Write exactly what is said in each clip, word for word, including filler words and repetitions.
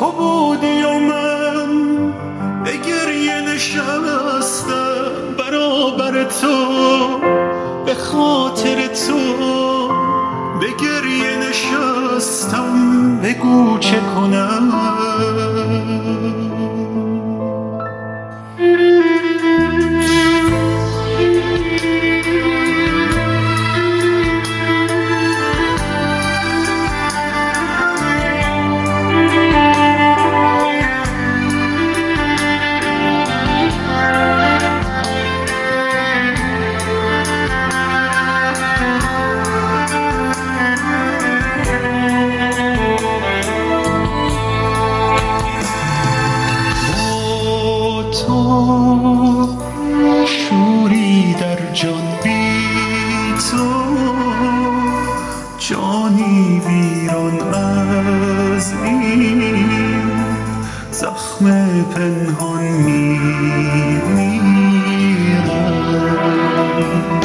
تو بودی و من به گریه نشستم برابر تو، به خاطر تو به گریه نشستم، بگو چه کنم. شوری در جان بی تو، جانی ویران از این زخم پنهان میمیرم.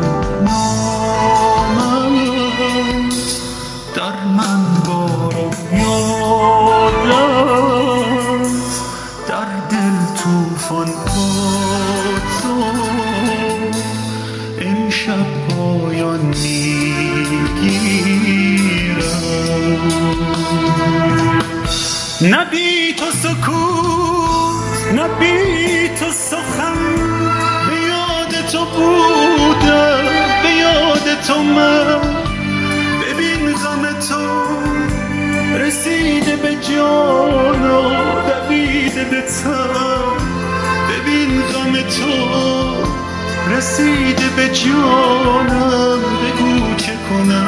نامت در من بارم یاد رفت، در دل توفان با تو امشب پایان میگیرم. نه بی تو سکوت، نه بی تو سخن، به یاد تو بودم، به یاد تو من. ببین غم تو رسیده به جان و دویده به تن، ببین غم تو رسیده به جانم، بگو چه کنم.